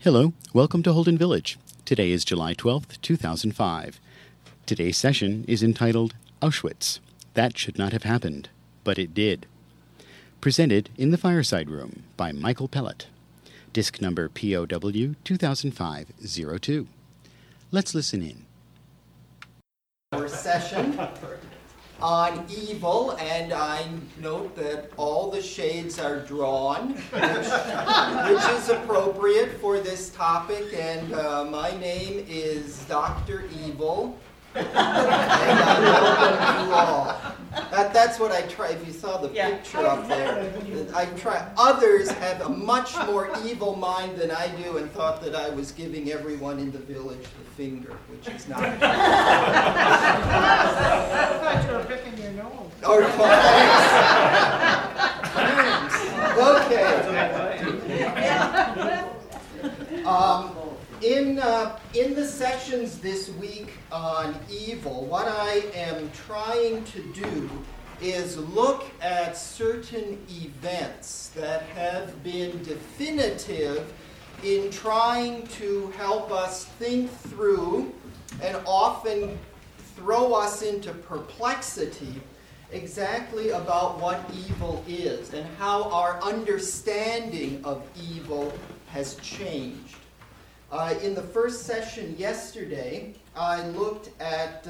Hello, welcome to Holden Village. Today is July 12th, 2005. Today's session is entitled Auschwitz. That Should Not Have Happened, But It Did. Presented in the Fireside Room by Michael Pellet. Disc number POW 2005-02. Let's listen in. Our session on evil, and I note that all the shades are drawn, which is appropriate for this topic, and my name is Dr. Evil, and I welcome you all. That's what I try. If you saw the picture up there, I try. Others have a much more evil mind than I do, and thought that I was giving everyone in the village the finger, which is not. I thought you were picking your nose. Or Okay. In the sessions this week on evil, what I am trying to do is look at certain events that have been definitive in trying to help us think through and often throw us into perplexity exactly about what evil is and how our understanding of evil has changed. In the first session yesterday, I looked at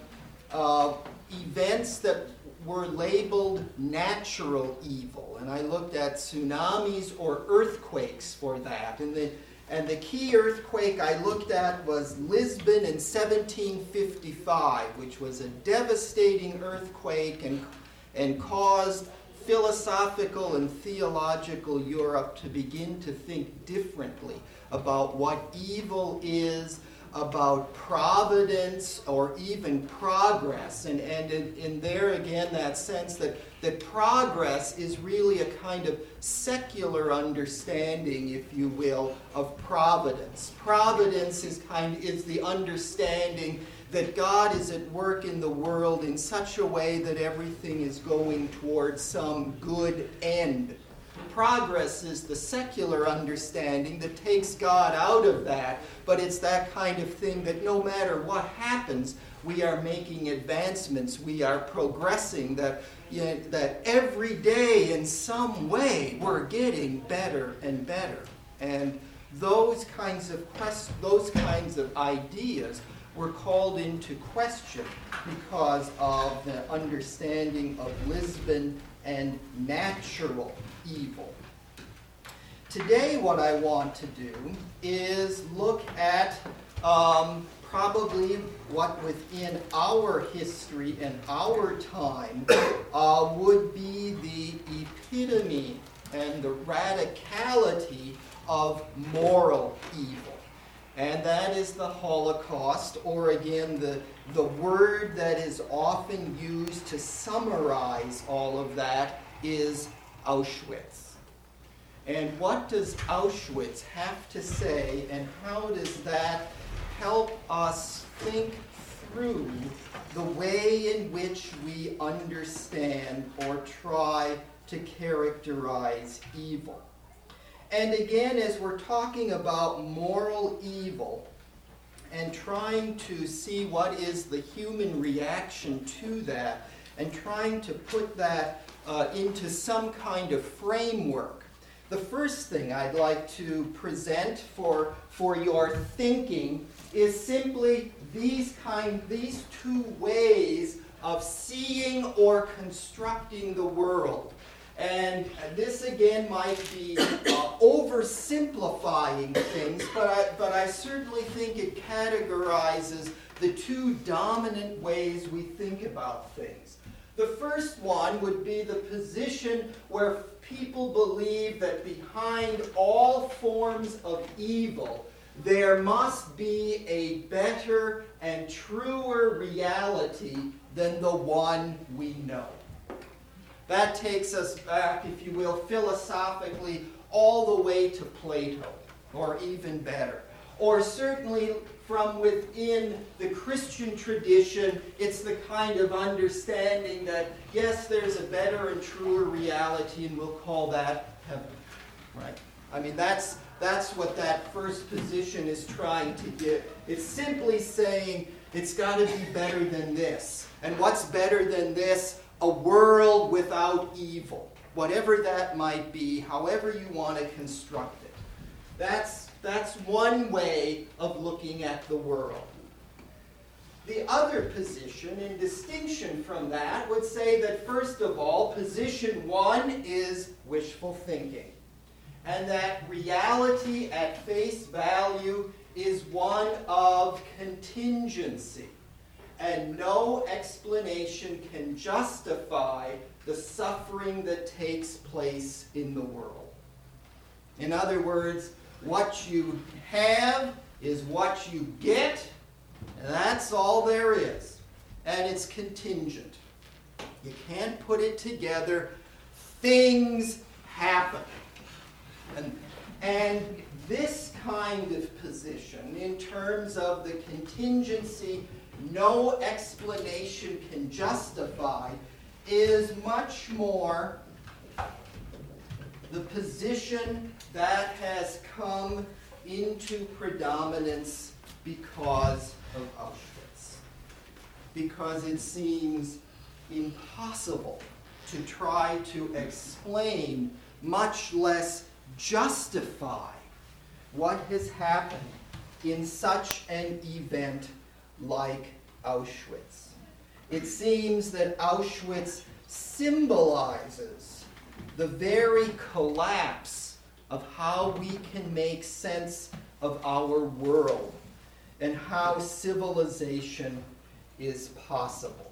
events that were labeled natural evil, and I looked at tsunamis or earthquakes for that. And the key earthquake I looked at was Lisbon in 1755, which was a devastating earthquake and caused philosophical and theological Europe to begin to think differently about what evil is, about providence, or even progress. And in there again, that sense that progress is really a kind of secular understanding, if you will, of providence. Providence is the understanding that God is at work in the world in such a way that everything is going towards some good end. Progress is the secular understanding that takes God out of that, but it's that kind of thing that no matter what happens, we are making advancements, we are progressing, that every day in some way we're getting better and better. And those kinds of ideas were called into question because of the understanding of Lisbon and natural evil. Today what I want to do is look at probably what within our history and our time would be the epitome and the radicality of moral evil. And that is the Holocaust, or again, the word that is often used to summarize all of that is Auschwitz. And what does Auschwitz have to say, and how does that help us think through the way in which we understand or try to characterize evil? And again, as we're talking about moral evil and trying to see what is the human reaction to that and trying to put that into some kind of framework, the first thing I'd like to present for your thinking is simply these two ways of seeing or constructing the world. And this again might be oversimplifying things, but I certainly think it categorizes the two dominant ways we think about things. The first one would be the position where people believe that behind all forms of evil, there must be a better and truer reality than the one we know. That takes us back, if you will, philosophically all the way to Plato, or even better. Or certainly from within the Christian tradition, it's the kind of understanding that, yes, there's a better and truer reality, and we'll call that heaven. Right? I mean, that's That's what that first position is trying to give. It's simply saying it's got to be better than this. And what's better than this? A world without evil. Whatever that might be, however you want to construct it. That's one way of looking at the world. The other position, in distinction from that, would say that first of all, position one is wishful thinking. And that reality at face value is one of contingency. And no explanation can justify the suffering that takes place in the world. In other words, what you have is what you get, and that's all there is. And it's contingent. You can't put it together. Things happen. And this kind of position, in terms of the contingency, no explanation can justify, is much more the position that has come into predominance because of Auschwitz. Because it seems impossible to try to explain, much less justify, what has happened in such an event like Auschwitz. It seems that Auschwitz symbolizes the very collapse of how we can make sense of our world and how civilization is possible.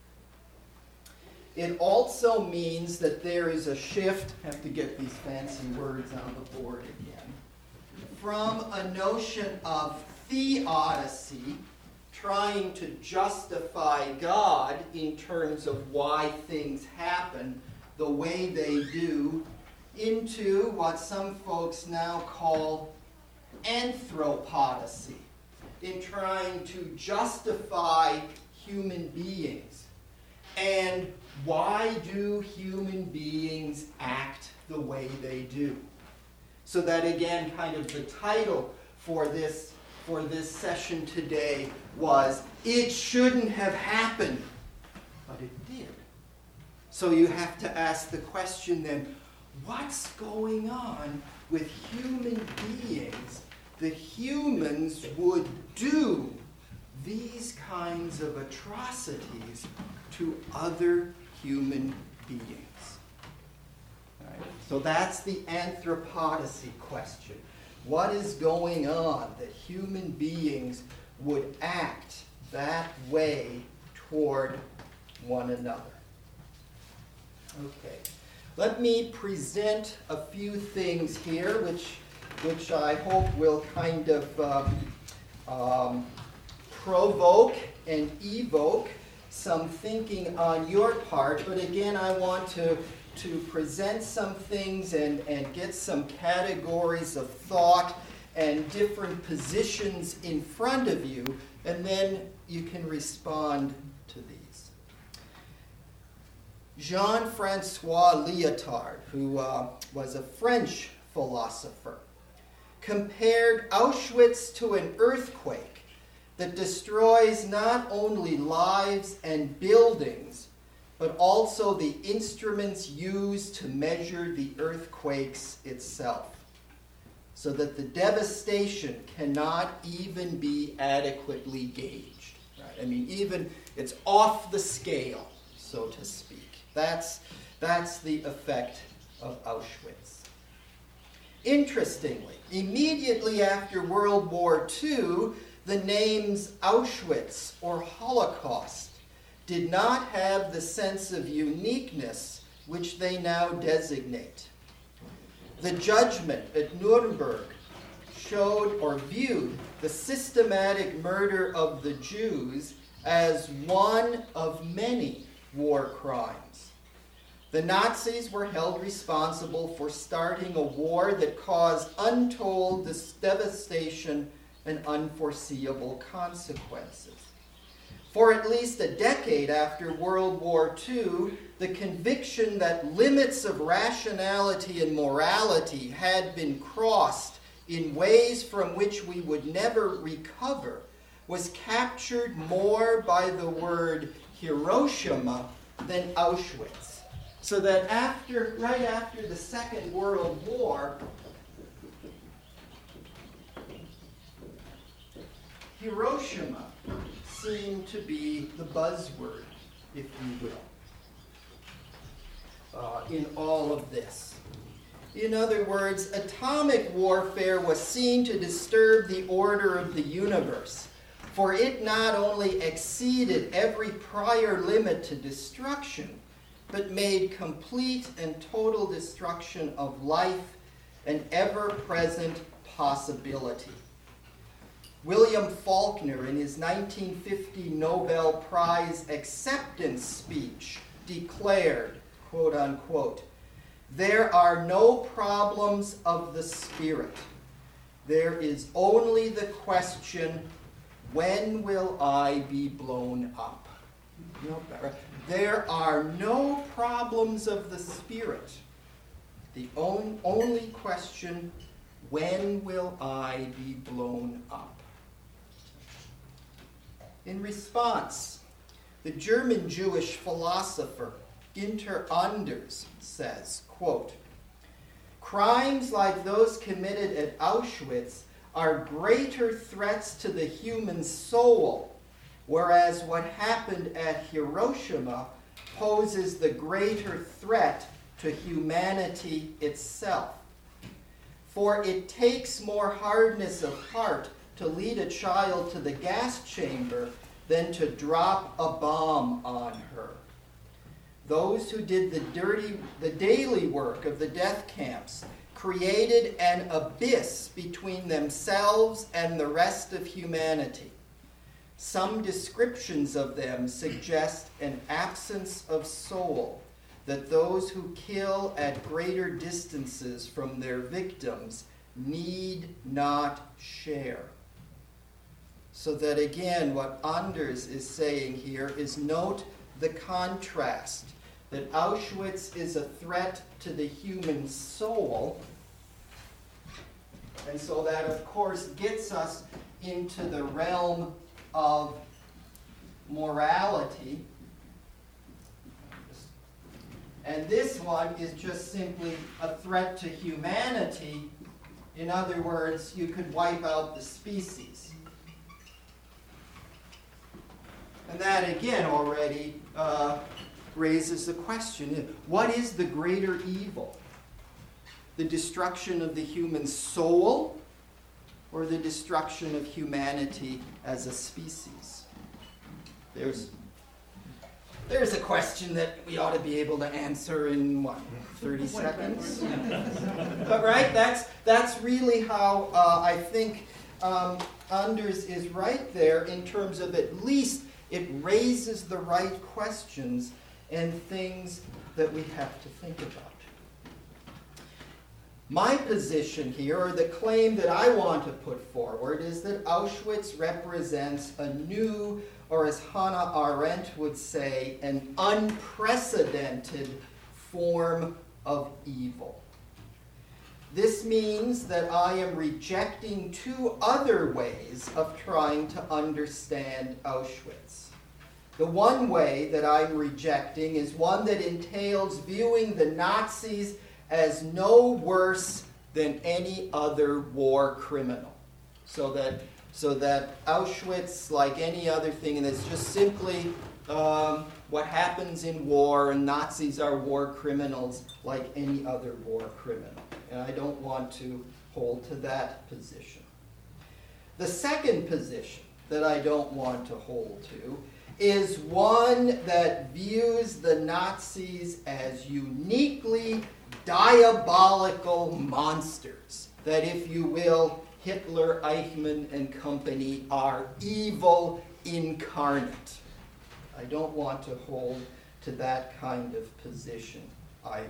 It also means that there is a shift, I have to get these fancy words on the board again, from a notion of theodicy, trying to justify God in terms of why things happen the way they do, into what some folks now call anthropodicy, in trying to justify human beings. And why do human beings act the way they do? So that, again, kind of the title for this session today was, It Shouldn't Have Happened, but it did. So you have to ask the question then, what's going on with human beings? The humans would do these kinds of atrocities to other human beings. Right? So that's the anthropodicy question. What is going on that human beings would act that way toward one another? Okay. Let me present a few things here, which I hope will kind of provoke and evoke some thinking on your part. But again, I want to present some things and get some categories of thought and different positions in front of you, and then you can respond to these. Jean-Francois Lyotard, who was a French philosopher, compared Auschwitz to an earthquake that destroys not only lives and buildings, but also the instruments used to measure the earthquakes itself, so that the devastation cannot even be adequately gauged. Right? I mean, even it's off the scale, so to speak. That's the effect of Auschwitz. Interestingly, immediately after World War II, the names Auschwitz or Holocaust did not have the sense of uniqueness which they now designate. The judgment at Nuremberg showed or viewed the systematic murder of the Jews as one of many war crimes. The Nazis were held responsible for starting a war that caused untold devastation and unforeseeable consequences. For at least a decade after World War II, the conviction that limits of rationality and morality had been crossed in ways from which we would never recover was captured more by the word Hiroshima than Auschwitz. So that right after the Second World War, Hiroshima seemed to be the buzzword, if you will, in all of this. In other words, atomic warfare was seen to disturb the order of the universe, for it not only exceeded every prior limit to destruction, but made complete and total destruction of life an ever-present possibility. William Faulkner, in his 1950 Nobel Prize acceptance speech, declared, quote unquote, "There are no problems of the spirit. There is only the question, when will I be blown up?" There are no problems of the spirit. The only question, when will I be blown up? In response, the German Jewish philosopher Günter Anders says, quote, "Crimes like those committed at Auschwitz are greater threats to the human soul, whereas what happened at Hiroshima poses the greater threat to humanity itself. For it takes more hardness of heart to lead a child to the gas chamber than to drop a bomb on her. Those who did the daily work of the death camps created an abyss between themselves and the rest of humanity. Some descriptions of them suggest an absence of soul that those who kill at greater distances from their victims need not share." So that again, what Anders is saying here is note the contrast, that Auschwitz is a threat to the human soul, and so that of course gets us into the realm of morality. And this one is just simply a threat to humanity. In other words, you could wipe out the species. And that again already raises the question, what is the greater evil? The destruction of the human soul or the destruction of humanity as a species? There's a question that we ought to be able to answer in, 30 seconds? But right, that's really how I think Anders is right there in terms of at least it raises the right questions and things that we have to think about. My position here, or the claim that I want to put forward, is that Auschwitz represents a new, or as Hannah Arendt would say, an unprecedented form of evil. This means that I am rejecting two other ways of trying to understand Auschwitz. The one way that I'm rejecting is one that entails viewing the Nazis as no worse than any other war criminal. So that Auschwitz, like any other thing, and it's just simply what happens in war, and Nazis are war criminals like any other war criminal. And I don't want to hold to that position. The second position that I don't want to hold to is one that views the Nazis as uniquely diabolical monsters. That, if you will, Hitler, Eichmann, and company are evil incarnate. I don't want to hold to that kind of position either.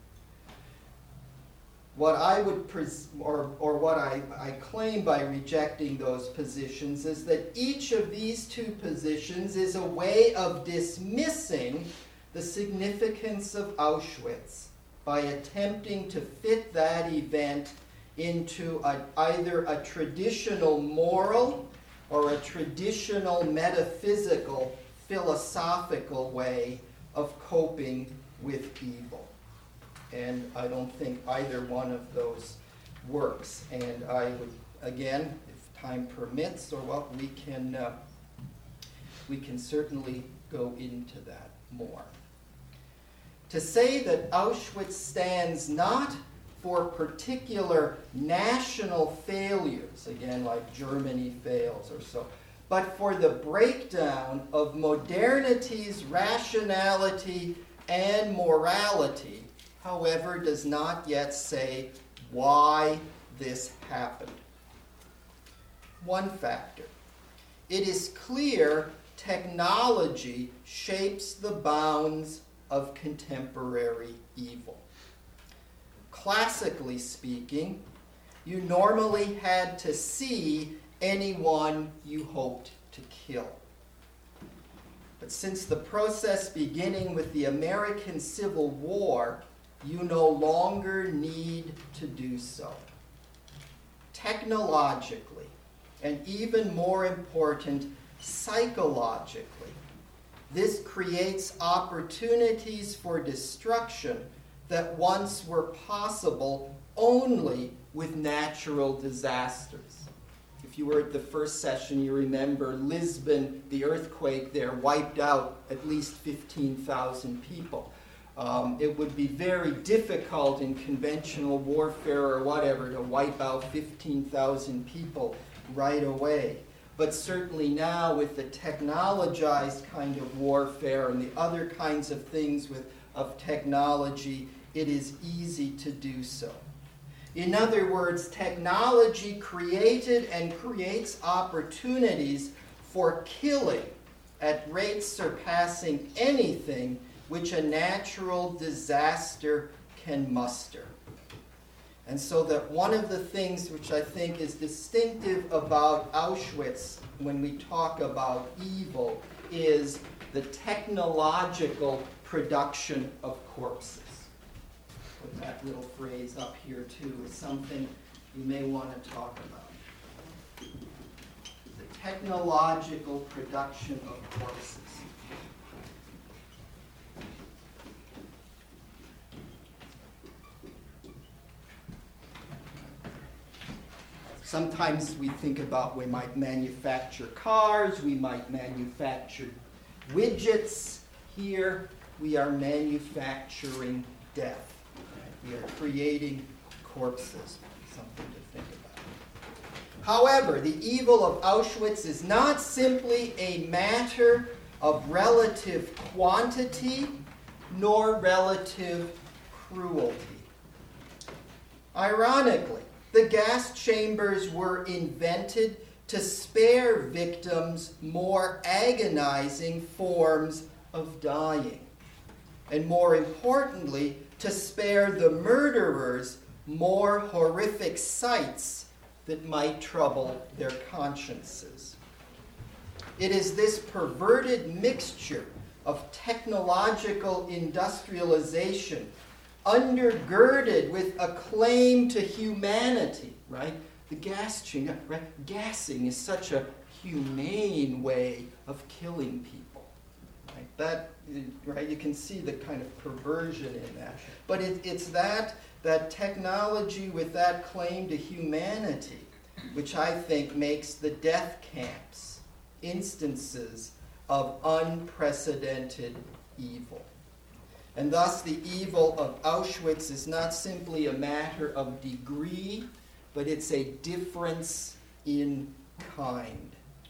What I would, what I claim by rejecting those positions is that each of these two positions is a way of dismissing the significance of Auschwitz by attempting to fit that event into either a traditional moral or a traditional metaphysical, philosophical way of coping with evil. And I don't think either one of those works. And I would, again, if time permits, or what, we can certainly go into that more. To say that Auschwitz stands not for particular national failures, again, like Germany fails or so, but for the breakdown of modernity's rationality and morality, however, does not yet say why this happened. One factor. It is clear technology shapes the bounds of contemporary evil. Classically speaking, you normally had to see anyone you hoped to kill. But since the process beginning with the American Civil War, you no longer need to do so. Technologically, and even more important, psychologically, this creates opportunities for destruction that once were possible only with natural disasters. If you were at the first session, you remember Lisbon, the earthquake there wiped out at least 15,000 people. It would be very difficult in conventional warfare or whatever to wipe out 15,000 people right away. But certainly now with the technologized kind of warfare and the other kinds of things of technology, it is easy to do so. In other words, technology created and creates opportunities for killing at rates surpassing anything which a natural disaster can muster. And so that one of the things which I think is distinctive about Auschwitz when we talk about evil is the technological production of corpses. Put that little phrase up here too is something you may want to talk about. The technological production of corpses. Sometimes we think about we might manufacture cars, we might manufacture widgets. Here we are manufacturing death. We are creating corpses. Something to think about. However, the evil of Auschwitz is not simply a matter of relative quantity nor relative cruelty. Ironically, the gas chambers were invented to spare victims more agonizing forms of dying. And more importantly, to spare the murderers more horrific sights that might trouble their consciences. It is this perverted mixture of technological industrialization undergirded with a claim to humanity, right? The gas chamber, right? Gassing is such a humane way of killing people, right? That, right? You can see the kind of perversion in that. But it's that technology with that claim to humanity, which I think makes the death camps instances of unprecedented evil. And thus the evil of Auschwitz is not simply a matter of degree, but it's a difference in kind.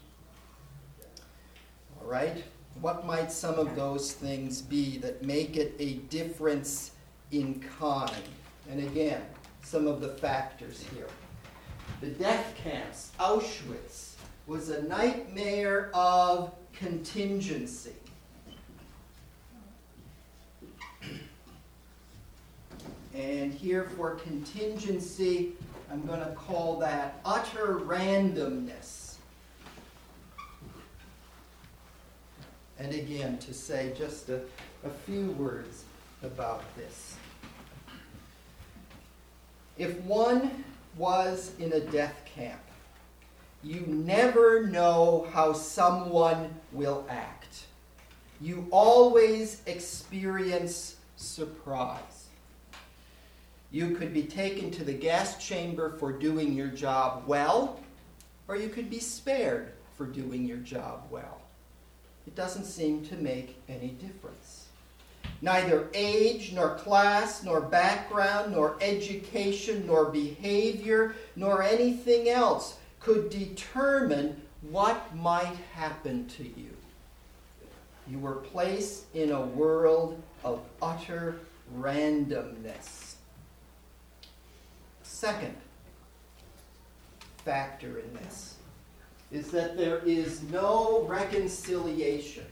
All right? What might some of those things be that make it a difference in kind? And again, some of the factors here. The death camps, Auschwitz, was a nightmare of contingency. And here for contingency, I'm going to call that utter randomness. And again, to say just a few words about this. If one was in a death camp. You never know how someone will act. You always experience surprise. You could be taken to the gas chamber for doing your job well, or you could be spared for doing your job well. It doesn't seem to make any difference. Neither age, nor class, nor background, nor education, nor behavior, nor anything else could determine what might happen to you. You were placed in a world of utter randomness. Second factor in this is that there is no reconciliation.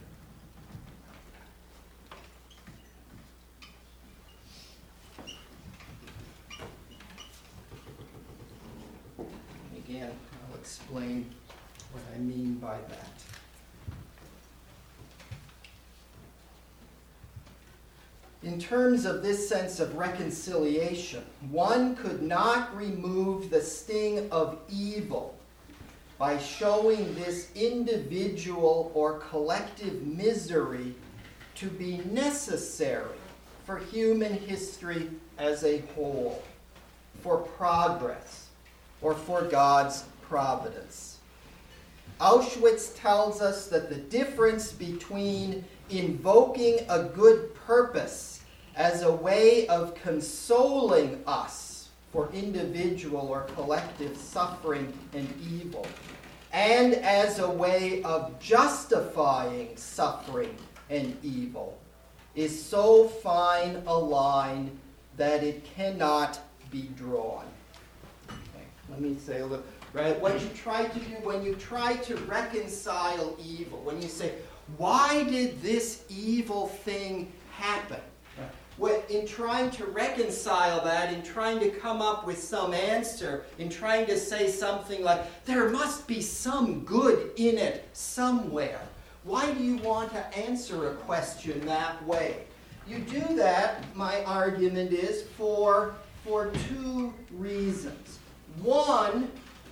Again, I'll explain what I mean by that. In terms of this sense of reconciliation, one could not remove the sting of evil by showing this individual or collective misery to be necessary for human history as a whole, for progress, or for God's providence. Auschwitz tells us that the difference between invoking a good purpose as a way of consoling us for individual or collective suffering and evil, and as a way of justifying suffering and evil, is so fine a line that it cannot be drawn. Okay, let me say a little, right? What you try to do when you try to reconcile evil, when you say, why did this evil thing happen? In trying to reconcile that, in trying to come up with some answer, in trying to say something like, there must be some good in it somewhere. Why do you want to answer a question that way? You do that, my argument is, for two reasons. One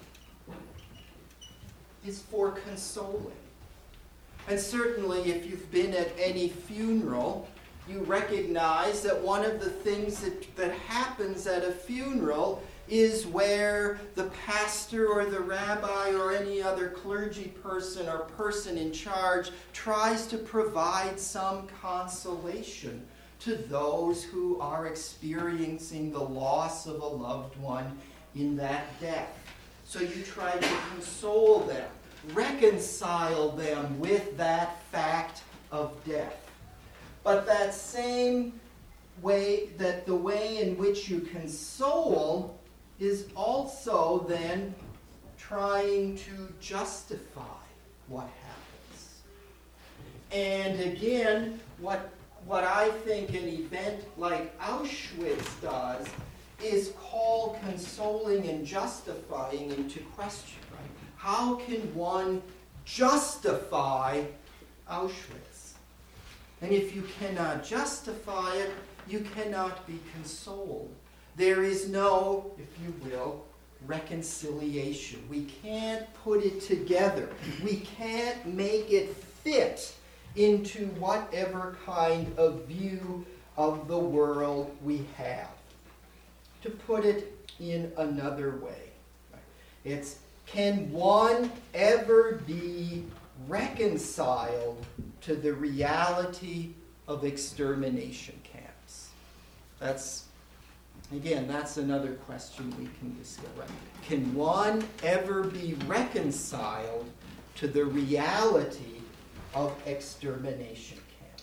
is for consoling. And certainly if you've been at any funeral, you recognize that one of the things that happens at a funeral is where the pastor or the rabbi or any other clergy person or person in charge tries to provide some consolation to those who are experiencing the loss of a loved one in that death. So you try to console them, reconcile them with that fact of death. But that same way, that the way in which you console is also then trying to justify what happens. And again, what I think an event like Auschwitz does is call consoling and justifying into question. Right? How can one justify Auschwitz? And if you cannot justify it, you cannot be consoled. There is no, if you will, reconciliation. We can't put it together. We can't make it fit into whatever kind of view of the world we have. To put it in another way, it's, can one ever be reconciled to the reality of extermination camps? That's another question we can discuss. Right? Can one ever be reconciled to the reality of extermination camps?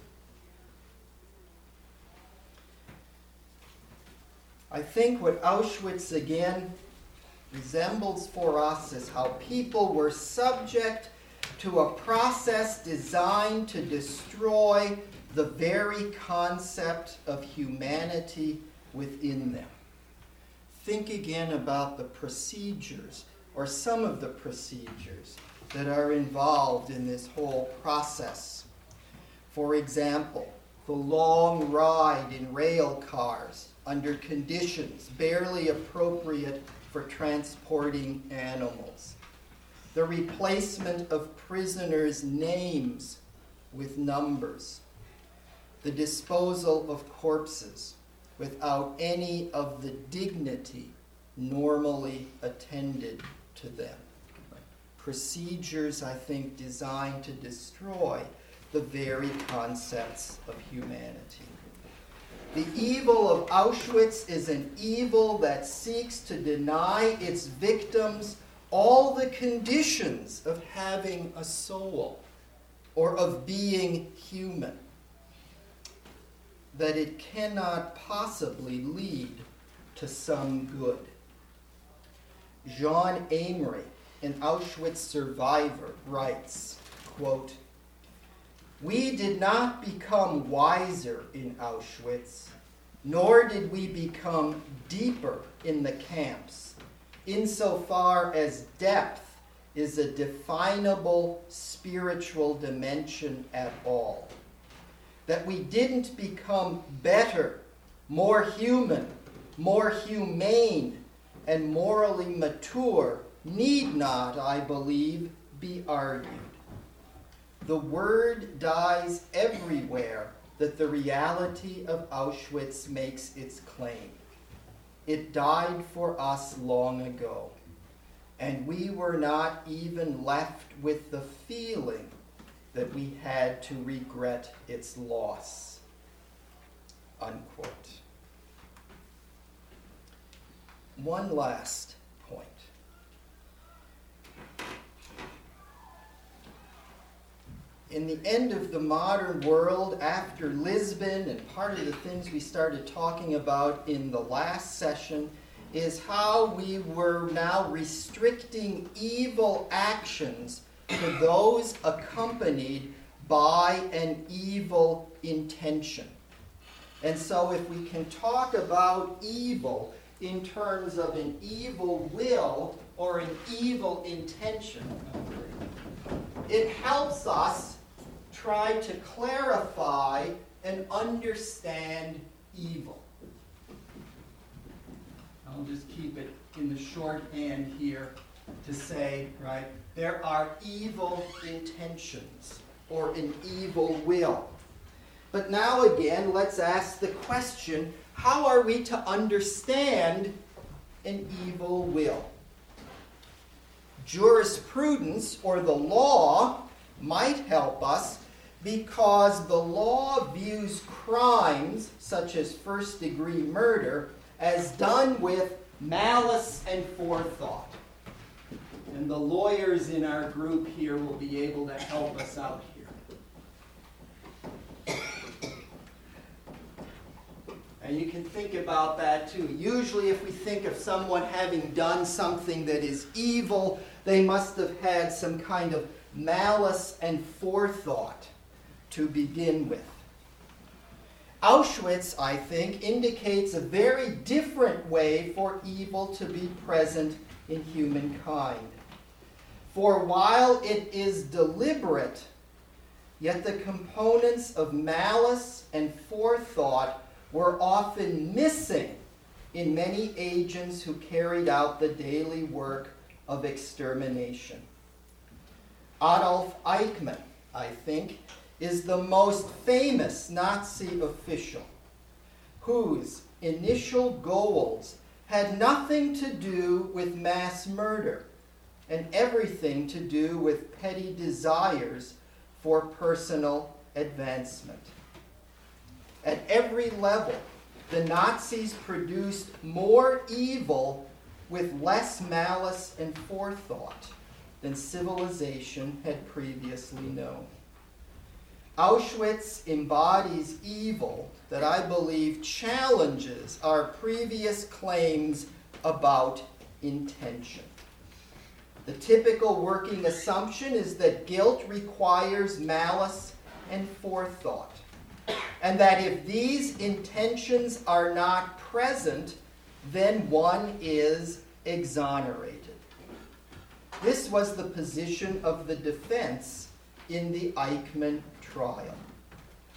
I think what Auschwitz again resembles for us is how people were subject to a process designed to destroy the very concept of humanity within them. Think again about the procedures, or some of the procedures, that are involved in this whole process. For example, the long ride in rail cars under conditions barely appropriate for transporting animals, the replacement of prisoners' names with numbers, the disposal of corpses without any of the dignity normally attended to them. Procedures, I think, designed to destroy the very concepts of humanity. The evil of Auschwitz is an evil that seeks to deny its victims all the conditions of having a soul or of being human, that it cannot possibly lead to some good. Jean Amery, an Auschwitz survivor, writes, quote, "We did not become wiser in Auschwitz, nor did we become deeper in the camps, insofar as depth is a definable spiritual dimension at all. That we didn't become better, more human, more humane, and morally mature need not, I believe, be argued. The word dies everywhere that the reality of Auschwitz makes its claim. It died for us long ago, and we were not even left with the feeling that we had to regret its loss." Unquote. One last point. In the end of the modern world, after Lisbon, and part of the things we started talking about in the last session, is how we were now restricting evil actions to those accompanied by an evil intention. And so if we can talk about evil in terms of an evil will or an evil intention, it helps us try to clarify and understand evil. I'll just keep it in the shorthand here to say, right, there are evil intentions or an evil will. But now again, let's ask the question, how are we to understand an evil will? Jurisprudence, or the law, might help us because the law views crimes, such as first-degree murder, as done with malice and forethought. And the lawyers in our group here will be able to help us out here. And you can think about that too. Usually if we think of someone having done something that is evil, they must have had some kind of malice and forethought to begin with. Auschwitz, I think, indicates a very different way for evil to be present in humankind. For while it is deliberate, yet the components of malice and forethought were often missing in many agents who carried out the daily work of extermination. Adolf Eichmann, I think, is the most famous Nazi official, whose initial goals had nothing to do with mass murder and everything to do with petty desires for personal advancement. At every level, the Nazis produced more evil with less malice and forethought than civilization had previously known. Auschwitz embodies evil that I believe challenges our previous claims about intention. The typical working assumption is that guilt requires malice and forethought, and that if these intentions are not present, then one is exonerated. This was the position of the defense in the Eichmann trial.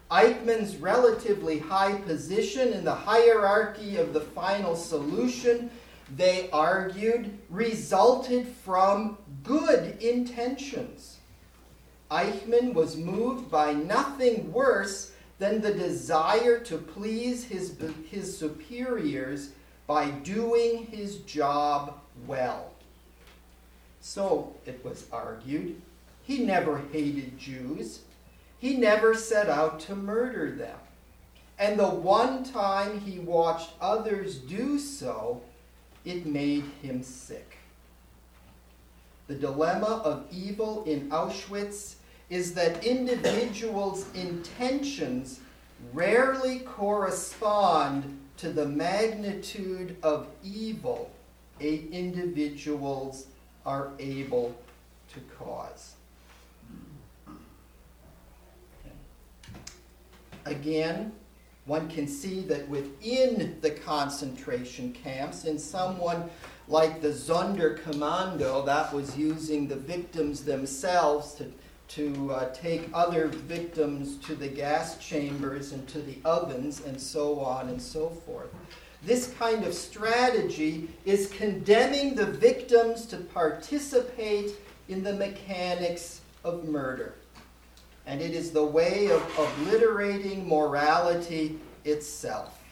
Eichmann's relatively high position in the hierarchy of the final solution, they argued, resulted from good intentions. Eichmann was moved by nothing worse than the desire to please his superiors by doing his job well. So, it was argued, he never hated Jews. He never set out to murder them. And the one time he watched others do so, it made him sick. The dilemma of evil in Auschwitz is that individuals' intentions rarely correspond to the magnitude of evil individuals are able to cause. Again, one can see that within the concentration camps, in someone like the Sonderkommando, that was using the victims themselves to take other victims to the gas chambers and to the ovens and so on and so forth. This kind of strategy is condemning the victims to participate in the mechanics of murder. And it is the way of obliterating morality itself.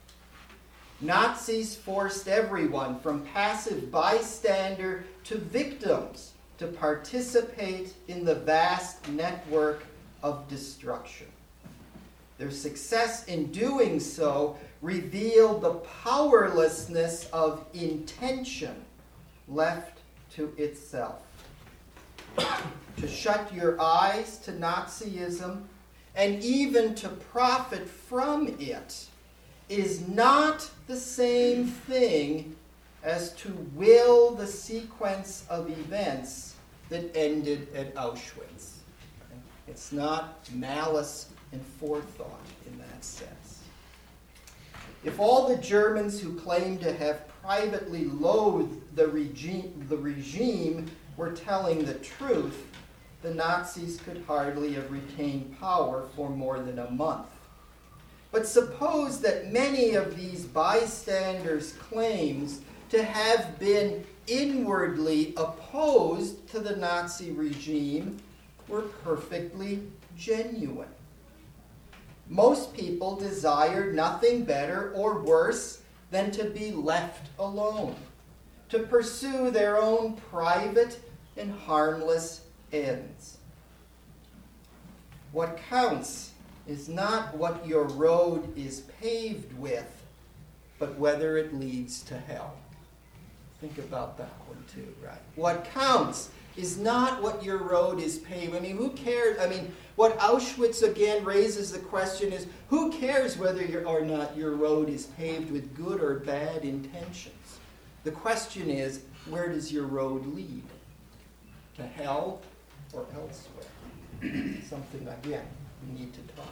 Nazis forced everyone from passive bystander to victims to participate in the vast network of destruction. Their success in doing so revealed the powerlessness of intention left to itself. To shut your eyes to Nazism and even to profit from it is not the same thing as to will the sequence of events that ended at Auschwitz. It's not malice and forethought in that sense. If all the Germans who claim to have privately loathed the regime were telling the truth, the Nazis could hardly have retained power for more than a month. But suppose that many of these bystanders' claims to have been inwardly opposed to the Nazi regime were perfectly genuine. Most people desired nothing better or worse than to be left alone, to pursue their own private and harmless ends. What counts is not what your road is paved with, but whether it leads to hell. Think about that one too, right? What counts is not what your road is paved. I mean, who cares? I mean, what Auschwitz again raises the question is, who cares whether or not your road is paved with good or bad intentions? The question is, where does your road lead? To hell or elsewhere? Something, again, we need to talk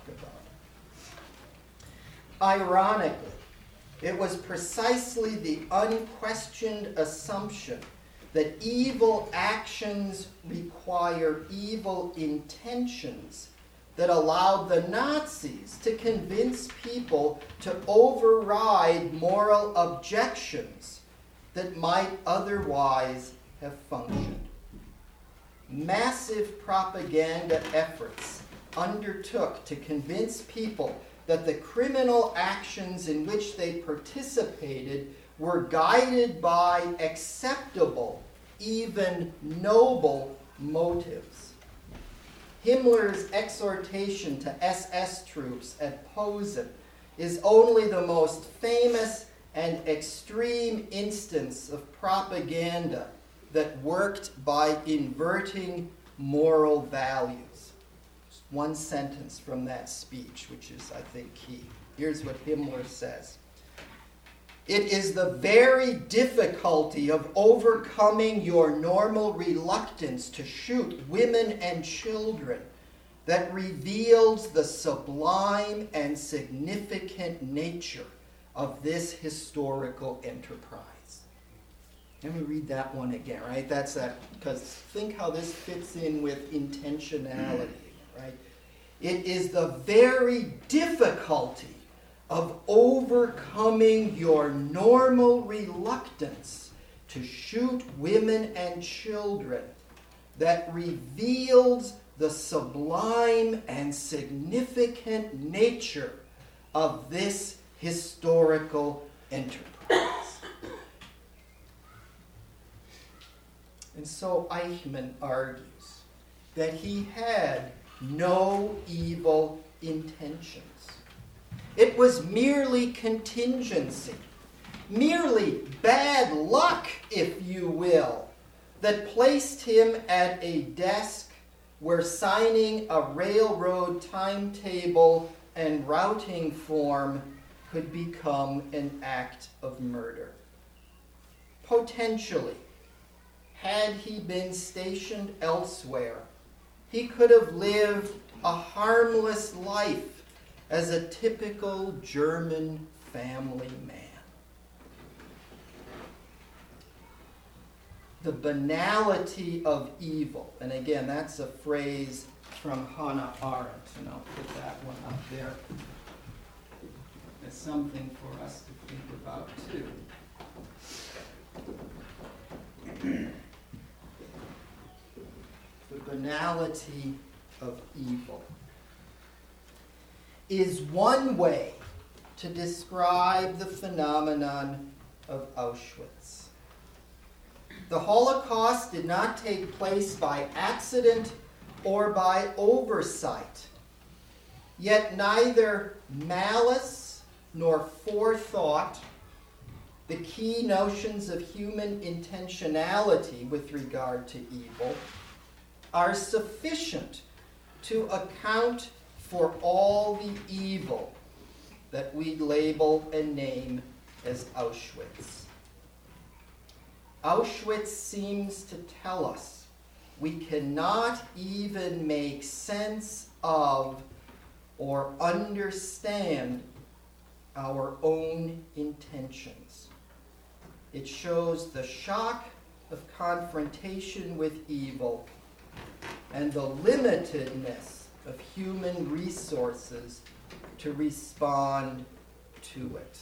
about. Ironically, it was precisely the unquestioned assumption that evil actions require evil intentions that allowed the Nazis to convince people to override moral objections that might otherwise have functioned. Massive propaganda efforts undertook to convince people that the criminal actions in which they participated were guided by acceptable, even noble motives. Himmler's exhortation to SS troops at Posen is only the most famous and extreme instance of propaganda that worked by inverting moral values. Just one sentence from that speech, which is, I think, key. Here's what Himmler says. It is the very difficulty of overcoming your normal reluctance to shoot women and children that reveals the sublime and significant nature of this historical enterprise. Let me read that one again, right? That's that, because think how this fits in with intentionality, right? It is the very difficulty of overcoming your normal reluctance to shoot women and children that reveals the sublime and significant nature of this historical enterprise. And so Eichmann argues that he had no evil intentions. It was merely contingency, merely bad luck, if you will, that placed him at a desk where signing a railroad timetable and routing form could become an act of murder. Potentially, had he been stationed elsewhere, he could have lived a harmless life as a typical German family man. The banality of evil, and again, that's a phrase from Hannah Arendt, and I'll put that one up there. It's something for us to think about too. The banality of evil is one way to describe the phenomenon of Auschwitz. The Holocaust did not take place by accident or by oversight. Yet neither malice nor forethought, the key notions of human intentionality with regard to evil, are sufficient to account for all the evil that we label and name as Auschwitz. Auschwitz seems to tell us we cannot even make sense of or understand our own intentions. It shows the shock of confrontation with evil and the limitedness of human resources to respond to it.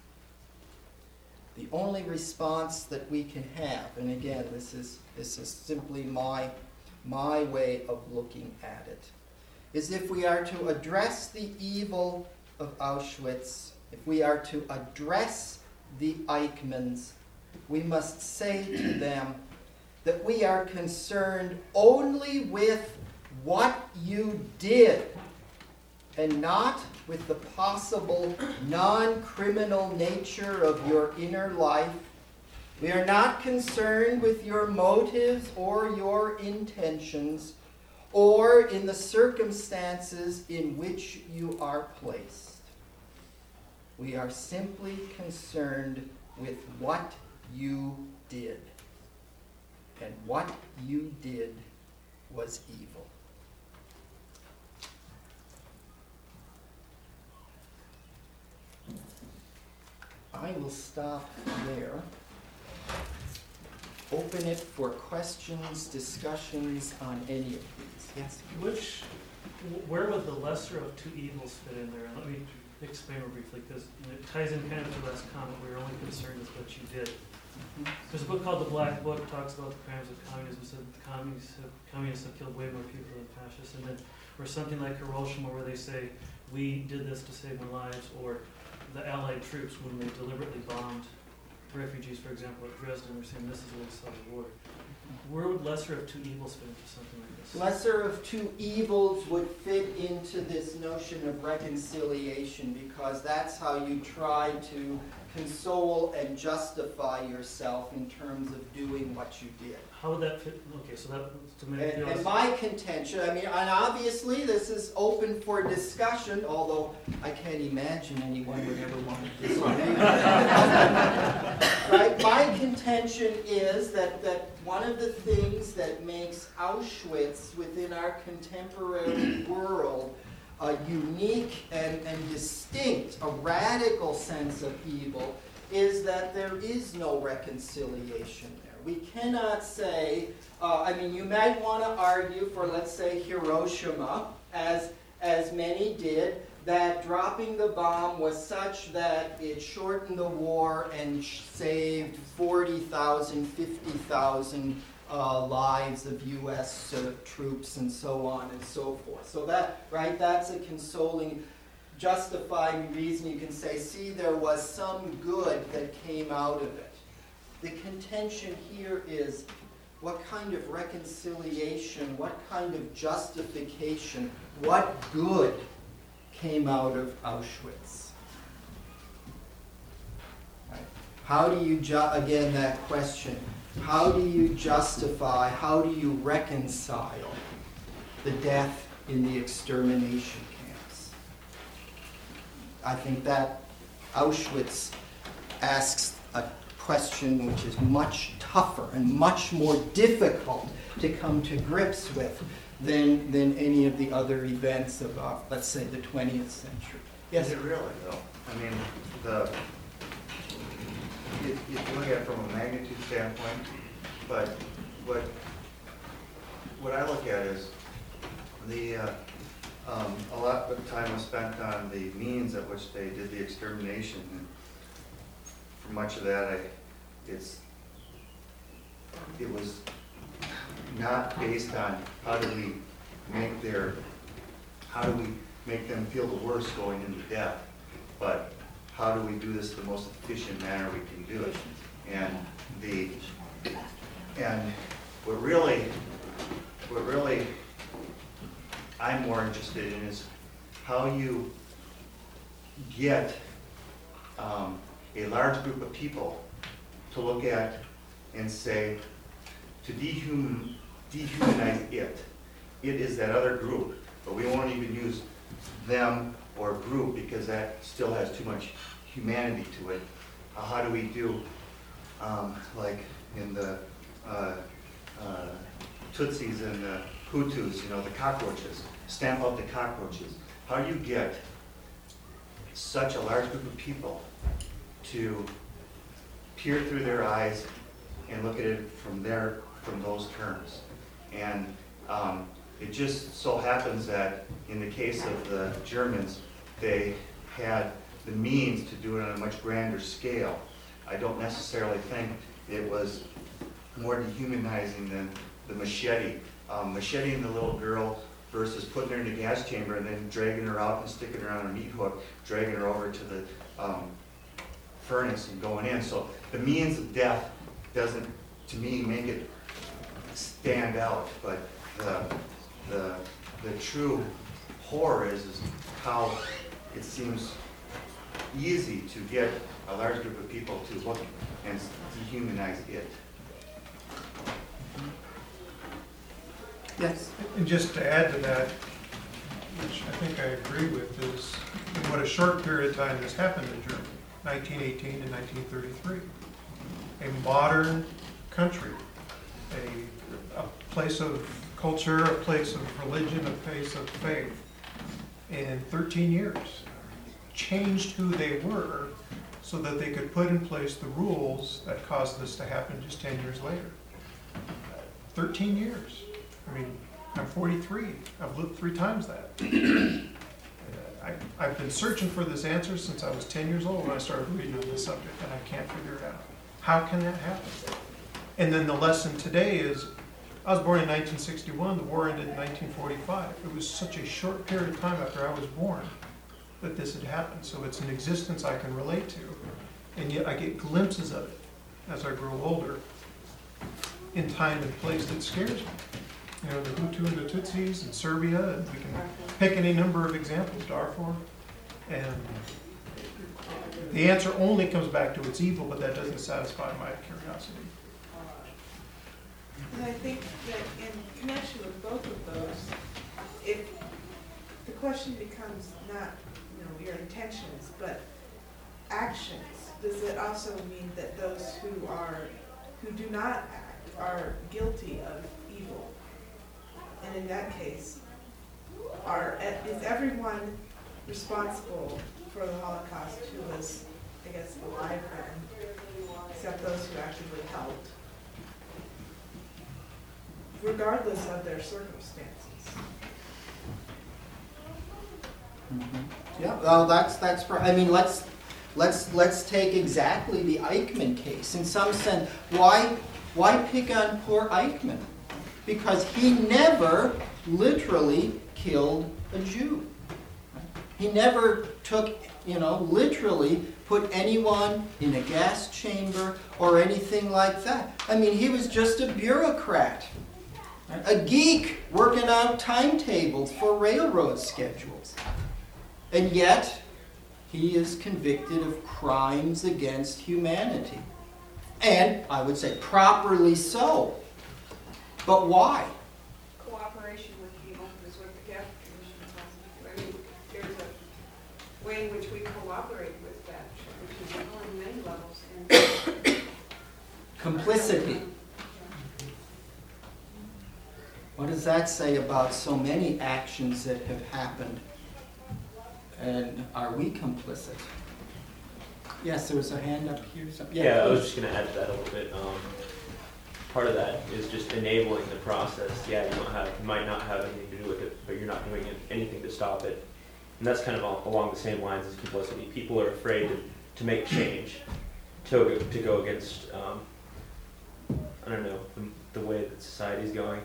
The only response that we can have, and again, this is simply my way of looking at it, is if we are to address the evil of Auschwitz, if we are to address the Eichmanns, we must say to them that we are concerned only with what you did and not with the possible non-criminal nature of your inner life. We are not concerned with your motives or your intentions or in the circumstances in which you are placed. We are simply concerned with what you did. And what you did was evil. I will stop there. Open it for questions, discussions on any of these. Yes? Where would the lesser of two evils fit in there? And let me explain more briefly, because it ties in kind of to the last comment where you're only concerned with what you did. There's a book called The Black Book, talks about the crimes of communism, said communists have killed way more people than fascists, and then, or something like Hiroshima where they say, we did this to save our lives, or the Allied troops when they deliberately bombed refugees, for example, at Dresden, were saying this is what we saw the war. Where would lesser of two evils fit into something like this? Lesser of two evils would fit into this notion of reconciliation, because that's how you try to console and justify yourself in terms of doing what you did. How would that fit? Okay, so that to make and my contention, I mean, and obviously this is open for discussion, although I can't imagine anyone would ever want to disagree. Right? My contention is that one of the things that makes Auschwitz within our contemporary world a unique and distinct, a radical sense of evil, is that there is no reconciliation there. We cannot say, you might want to argue for, let's say, Hiroshima as as many did, that dropping the bomb was such that it shortened the war and saved 40,000, 50,000 lives of U.S. Troops and so on and so forth. So that, right, that's a consoling, justifying reason. You can say, see, there was some good that came out of it. The contention here is what kind of reconciliation, what kind of justification, what good came out of Auschwitz? Right. How do you, again, that question, how do you justify, how do you reconcile the death in the extermination camps? I think that Auschwitz asks a question which is much tougher and much more difficult to come to grips with than any of the other events of, let's say, the 20th century. Yes? Is it really, though? I mean, if you look at it from a magnitude standpoint, but what I look at is a lot of time was spent on the means at which they did the extermination. And for much of that, it was not based on how do we make them feel the worst going into death, but how do we do this the most efficient manner we can do it. And what really I'm more interested in is how you get a large group of people to look at and say, to dehumanize it. It is that other group, but we won't even use them or group because that still has too much humanity to it. How do we do, like in the Tutsis and the Hutus, the cockroaches, stamp out the cockroaches. How do you get such a large group of people to peer through their eyes and look at it from those terms? And it just so happens that in the case of the Germans, they had the means to do it on a much grander scale. I don't necessarily think it was more dehumanizing than the machete. Macheting the little girl versus putting her in the gas chamber and then dragging her out and sticking her on a meat hook, dragging her over to the furnace and going in. So the means of death doesn't, to me, make it stand out. But the true horror is how it seems easy to get a large group of people to look and dehumanize it. Yes? And just to add to that, which I think I agree with, is in what a short period of time this happened in Germany, 1918 to 1933. A modern country, a place of culture, a place of religion, a place of faith, in 13 years changed who they were so that they could put in place the rules that caused this to happen just 10 years later. 13 years. I mean, I'm 43. I've lived 3 times that. I've been searching for this answer since I was 10 years old when I started reading on this subject, and I can't figure it out. How can that happen? And then the lesson today is, I was born in 1961. The war ended in 1945. It was such a short period of time after I was born that this had happened. So it's an existence I can relate to. And yet I get glimpses of it as I grow older in time and place that scares me. The Hutu and the Tutsis in Serbia, and we can pick any number of examples, Darfur. And the answer only comes back to it's evil, but that doesn't satisfy my curiosity. And I think that in connection with both of those, if the question becomes not, your intentions, but actions, does it also mean that those who do not act are guilty of evil? And in that case, is everyone responsible for the Holocaust who was, I guess, alive then, except those who actively helped, regardless of their circumstances? Yeah, well, that's I mean, let's take exactly the Eichmann case. In some sense, why pick on poor Eichmann? Because he never literally killed a Jew. He never took, literally put anyone in a gas chamber or anything like that. I mean, he was just a bureaucrat, a geek working out timetables for railroad schedules. And yet, he is convicted of crimes against humanity. And, I would say, properly so. But why? Cooperation with evil is what the Catholic Commission tells me. I mean, there's a way in which we cooperate with that, which is on many levels. Complicity. What does that say about so many actions that have happened? And are we complicit? Yes, there was a hand up here. Yeah, I was please. just going to add to that a little bit. Part of that is just enabling the process. Yeah, you might not have anything to do with it, but you're not doing anything to stop it. And that's kind of along the same lines as complicity. People are afraid to make change, to go against, I don't know, the way that society's going.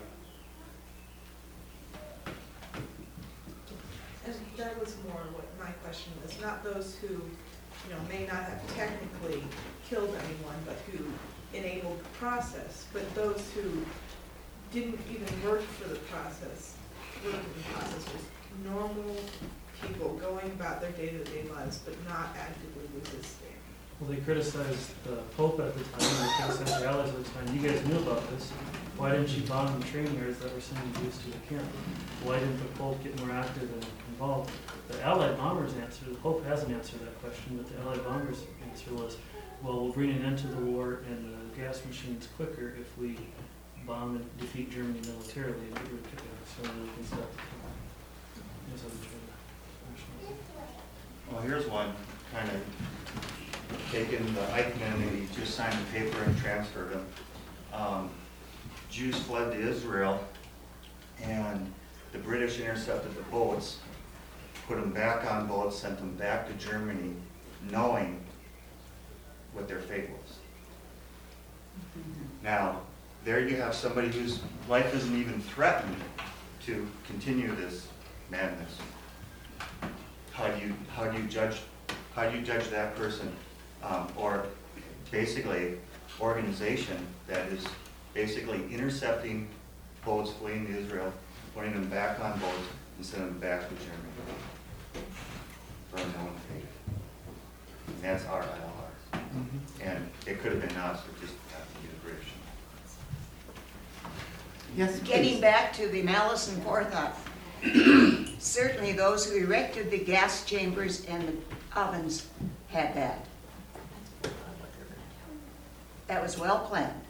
And that was more what my question was, not those who, may not have technically killed anyone, but who enabled the process, but those who didn't even work for the process. Work in the process was normal people going about their day-to-day lives, but not actively resisting. Well, they criticized the Pope at the time, and they criticized the Allies at the time. You guys knew about this. Why didn't you bomb the training yards that were sending Jews to the camp? Why didn't the Pope get more active and involved? The Allied bombers answered, the Pope hasn't answered that question, but the Allied bombers' answer was, well, we'll bring an end to the war and the gas machines quicker if we bomb and defeat Germany militarily and get rid of Hitler, so we can stop the camp. That's how they tried to Well, here's one, kind of taken the Eichmann and he just signed the paper and transferred them. Jews fled to Israel, and the British intercepted the boats, put them back on boats, sent them back to Germany, knowing what their fate was. Now, there you have somebody whose life isn't even threatened to continue this madness. How do you judge that person, or basically organization that is basically intercepting boats fleeing to Israel, putting them back on boats, and sending them back to Germany for a known fate? And that's our ILR. And it could have been us, it just happened to be the British. Yes, Getting please. back to the malice and forethought, certainly those who erected the gas chambers and the ovens had that. That was well planned.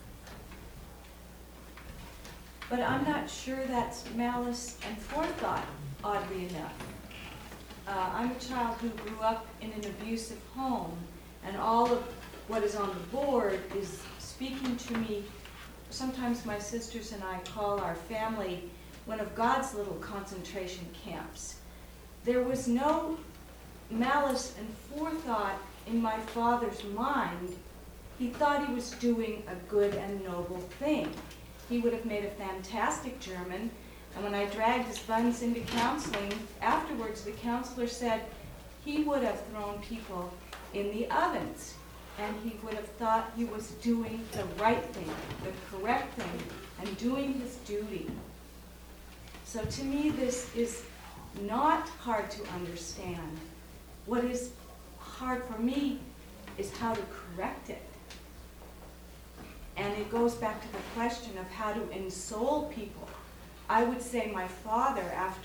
But I'm not sure that's malice and forethought, oddly enough. I'm a child who grew up in an abusive home, and all of what is on the board is speaking to me. Sometimes my sisters and I call our family one of God's little concentration camps. There was no malice and forethought in my father's mind. He thought he was doing a good and noble thing. He would have made a fantastic German, and when I dragged his buns into counseling, afterwards the counselor said he would have thrown people in the ovens, and he would have thought he was doing the right thing, the correct thing, and doing his duty. So to me, this is not hard to understand. What is hard for me is how to correct it. And it goes back to the question of how to ensoul people. I would say my father,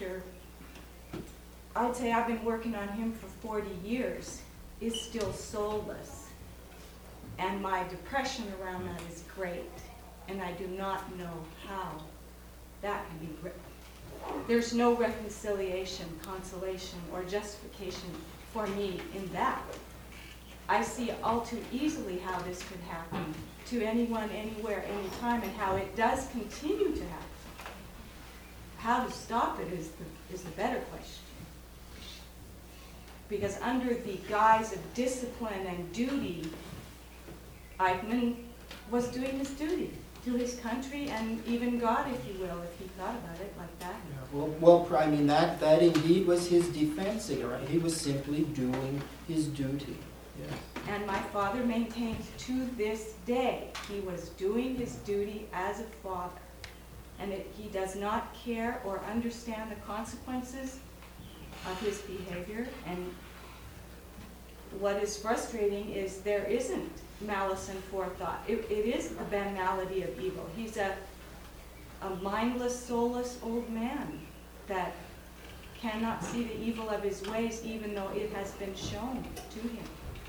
I'd say I've been working on him for 40 years, is still soulless. And my depression around that is great. And I do not know how that can be. There's no reconciliation, consolation, or justification for me in that. I see all too easily how this could happen to anyone, anywhere, anytime, and how it does continue to happen. How to stop it is the better question. because under the guise of discipline and duty, Eichmann was doing his duty to his country and even God, if you will, if he thought about it like that. Well, I mean, that indeed was his defense. Right? He was simply doing his duty. Yes. And my father maintains to this day he was doing his duty as a father. And he does not care or understand the consequences of his behavior. And what is frustrating is there isn't malice and forethought. It is the banality of evil. He's a mindless, soulless old man that cannot see the evil of his ways, even though it has been shown to him.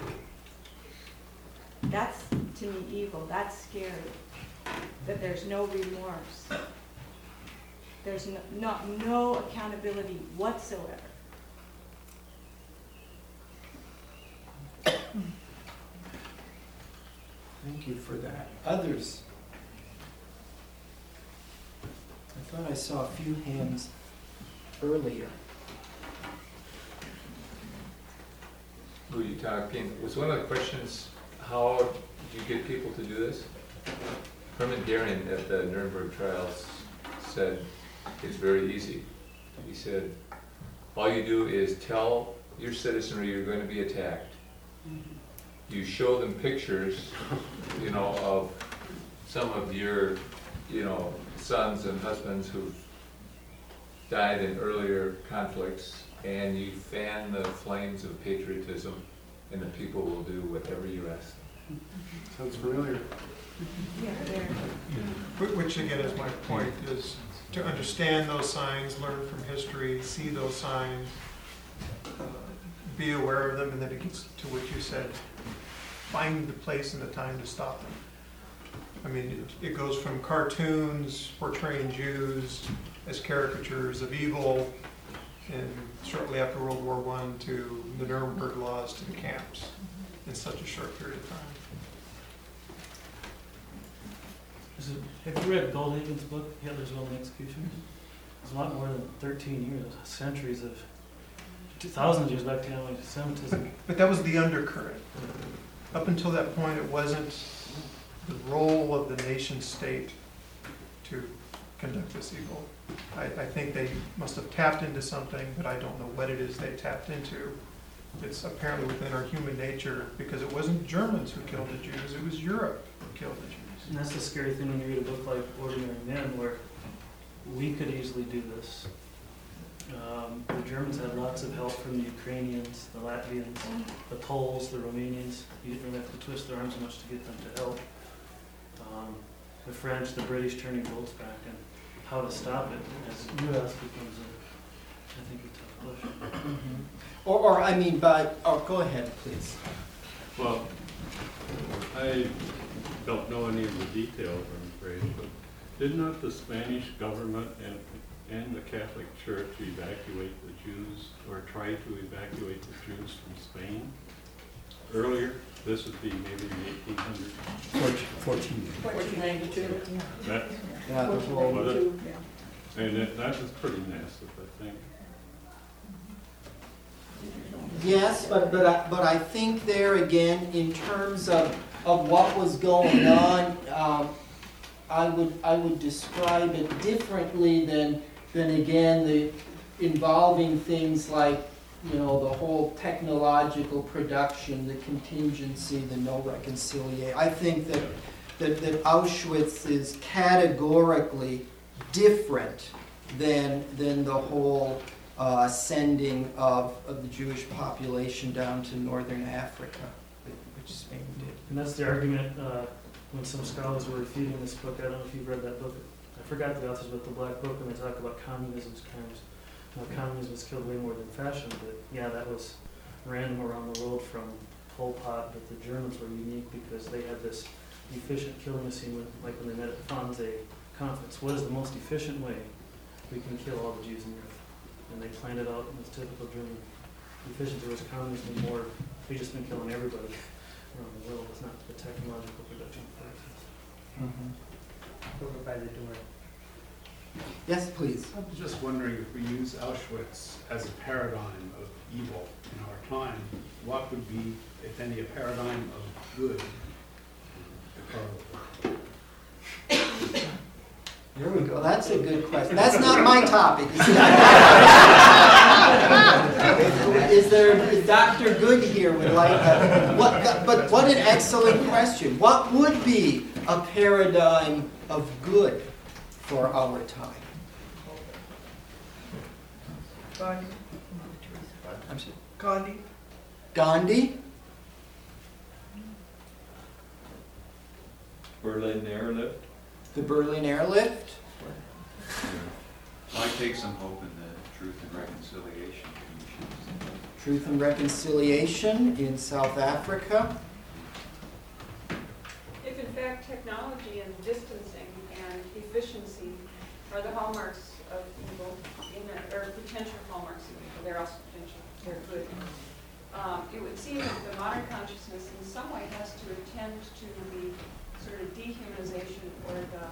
That's, to me, evil. That's scary. That there's no remorse. There's no accountability whatsoever. Thank you for that. Others? I thought I saw a few hands earlier. Who are you talking? Was one of the questions, how do you get people to do this? Herman Goering at the Nuremberg trials said it's very easy. He said, all you do is tell your citizenry you're going to be attacked. You show them pictures, of some of your, sons and husbands who've died in earlier conflicts, and you fan the flames of patriotism, and the people will do whatever you ask them. Sounds familiar. Yeah, there. Which again is my point, is to understand those signs, learn from history, see those signs, be aware of them, and then it gets to what you said, find the place and the time to stop them. I mean, it goes from cartoons portraying Jews as caricatures of evil, and shortly after World War I to the Nuremberg laws to the camps in such a short period of time. Have you read Goldhagen's book, Hitler's Will and Execution? It's a lot more than 13 years, centuries of 2,000 years back to anti-Semitism. But that was the undercurrent. Up until that point, it wasn't the role of the nation state to conduct this evil. I think they must have tapped into something, but I don't know what it is they tapped into. It's apparently within our human nature, because it wasn't Germans who killed the Jews, it was Europe who killed the Jews. And that's the scary thing when you read a book like Ordinary Men, where we could easily do this. The Germans had lots of help from the Ukrainians, the Latvians, the Poles, the Romanians. You didn't really have to twist their arms much to get them to help. The French, the British turning boats back, and how to stop it, as you asked, becomes, I think, a tough question. Go ahead, please. Well, I don't know any of the details, I'm afraid, but did not the Spanish government and the Catholic Church evacuate the Jews, or try to evacuate the Jews from Spain earlier? This would be maybe the 1800s. 1492. That, Yeah, the whole, was it? And that was pretty massive, I think. yes, but I think there again, in terms of what was going on, I would describe it differently than again the involving things like the whole technological production, the contingency, the no reconciliation. I think that Auschwitz is categorically different than the whole sending of the Jewish population down to northern Africa, which Spain did. And that's the argument when some scholars were refuting this book. I don't know if you've read that book. I forgot the authors, but the Black Book, and they talk about communism's crimes. Communism was killed way more than fascism, but yeah, that was random around the world from Pol Pot, but the Germans were unique because they had this efficient killing machine, like when they met at Wannsee Conference. What is the most efficient way we can kill all the Jews in Europe? And they planned it out in this typical German efficiency. Was communism more, we just been killing everybody around the world. It's not the technological production process. Over by the door. Yes, please. I'm just wondering if we use Auschwitz as a paradigm of evil in our time, what would be, if any, a paradigm of good? There we go. That's a good question. That's not my topic. Is Dr. Good here would like but what an excellent question. What would be a paradigm of good for our time? Gandhi. I'm sorry. Gandhi. Gandhi? Berlin airlift. The Berlin airlift? Might take some hope in the Truth and Reconciliation Commission. Truth and Reconciliation in South Africa. If in fact technology and distancing and efficiency are the hallmarks of evil, or potential hallmarks of evil, they're also potential, they're good. It would seem that the modern consciousness in some way has to attend to the sort of dehumanization or the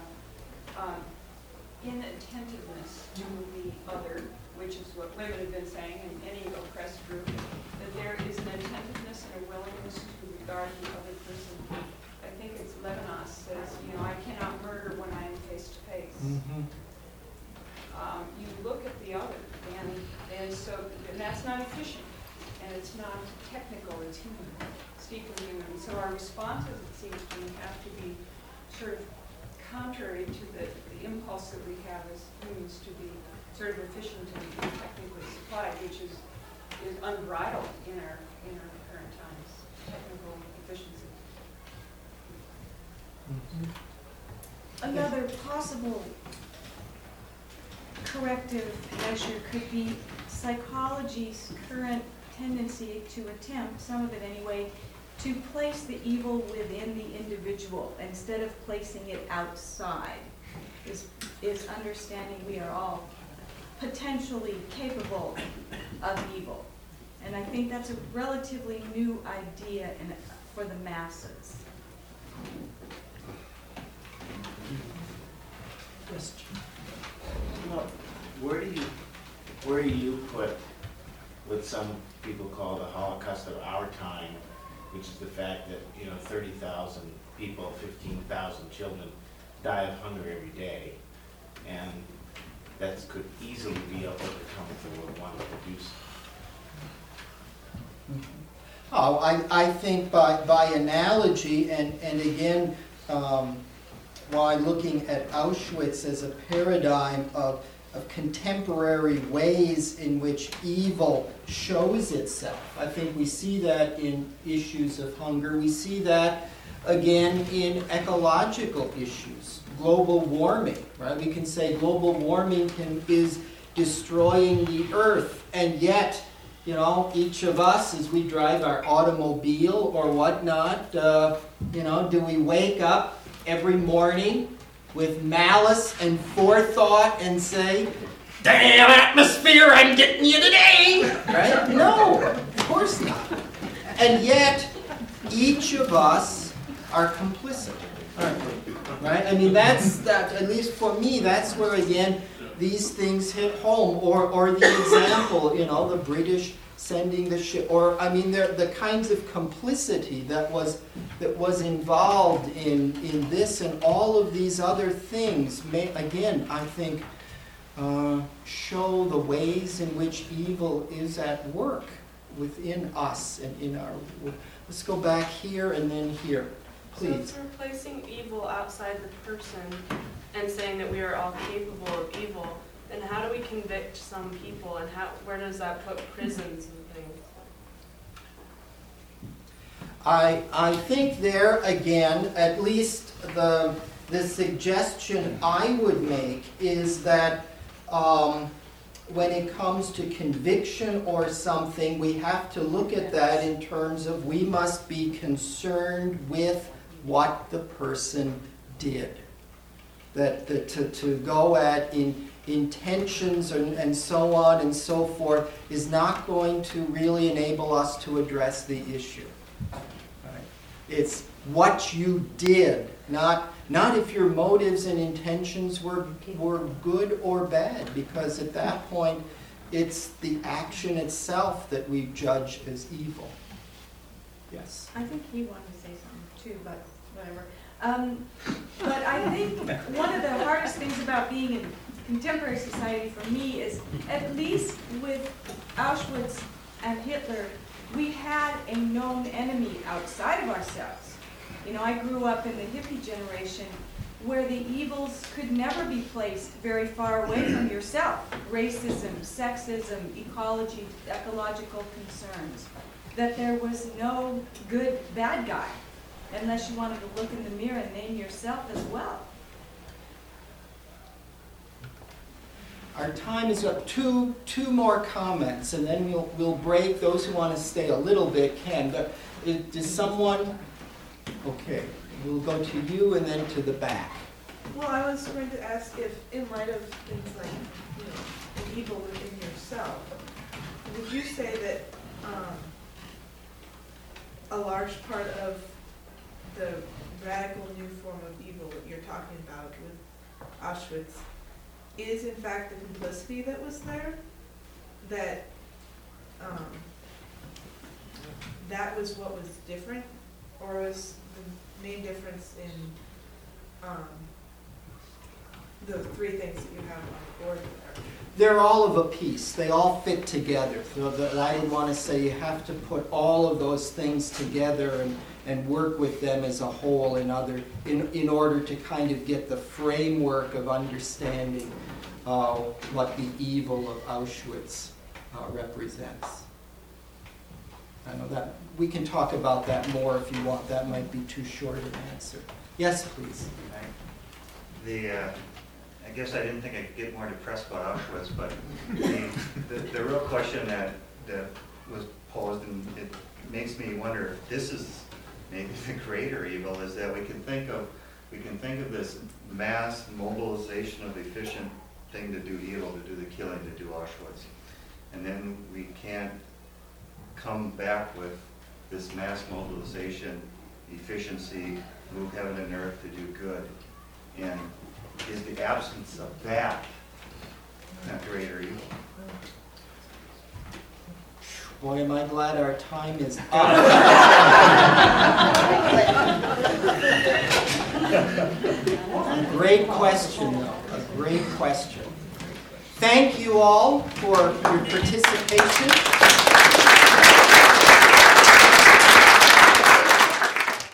inattentiveness to the other, which is what women have been saying in any oppressed group, that there is an attentiveness and a willingness to regard the other person. I think it's Levinas says, I cannot murder when I am face to face. You look at the other, and that's not efficient, and it's not technical, it's human, it's deeply human. So our responses, it seems to me, have to be sort of contrary to the impulse that we have as humans to be sort of efficient and technically supplied, which is unbridled in our current times, technical efficiency. Another possible corrective measure could be psychology's current tendency to attempt, some of it anyway, to place the evil within the individual instead of placing it outside, is understanding we are all potentially capable of evil. And I think that's a relatively new idea for the masses. Where do you put what some people call the Holocaust of our time, which is the fact that 30,000 people, 15,000 children die of hunger every day, and that could easily be overcome if there were one to do so. Oh, I think by analogy, and again, while looking at Auschwitz as a paradigm of contemporary ways in which evil shows itself. I think we see that in issues of hunger. We see that again in ecological issues, global warming, right? We can say global warming is destroying the earth, and yet, each of us, as we drive our automobile or whatnot, do we wake up every morning with malice and forethought and say, "Damn atmosphere, I'm getting you today!" Right? No, of course not. And yet, each of us are complicit, aren't we? Right? I mean, that's at least for me, that's where, again, these things hit home. Or the example, the British sending the ship, or the kinds of complicity that was involved in this and all of these other things may, again, I think, show the ways in which evil is at work within us and in our. Let's go back here and then here, please. So if we're placing evil outside the person and saying that we are all capable of evil, then how do we convict some people, and where does that put prisons and things? I think there, again, at least the suggestion I would make is that when it comes to conviction or something, we have to look at that in terms of we must be concerned with what the person did. That to go at intentions and so on and so forth is not going to really enable us to address the issue. Right? what you did, not if your motives and intentions were good or bad, because at that point, it's the action itself that we judge as evil. Yes? I think he wanted to say something too, but whatever. But I think one of the hardest things about being in contemporary society for me is, at least with Auschwitz and Hitler, we had a known enemy outside of ourselves. You know, I grew up in the hippie generation where the evils could never be placed very far away from yourself. Racism, sexism, ecology, ecological concerns. That there was no good bad guy, unless you wanted to look in the mirror and name yourself as well. Our time is up. Two more comments, and then we'll break. Those who want to stay a little bit can. But does someone? Okay, we'll go to you and then to the back. Well, I was going to ask if, in light of things like, you know, the evil within yourself, would you say that a large part of the radical new form of evil that you're talking about with Auschwitz is in fact the complicity that was there? That that was what was different? Or was the main difference in the three things that you have on board there? They're all of a piece. They all fit together. So I would want to say you have to put all of those things together and work with them as a whole in order to kind of get the framework of understanding what the evil of Auschwitz represents. I know that we can talk about that more if you want. That might be too short an answer. Yes, please. I guess I didn't think I'd get more depressed about Auschwitz, but the real question that was posed, and it makes me wonder if this is maybe the greater evil, is that we can think of this mass mobilization of efficient thing to do evil, to do the killing, to do Auschwitz, and then we can't come back with this mass mobilization, efficiency, move heaven and earth to do good, and is the absence of that not greater evil? Boy, am I glad our time is up. A great question, though. A great question. Thank you all for your participation.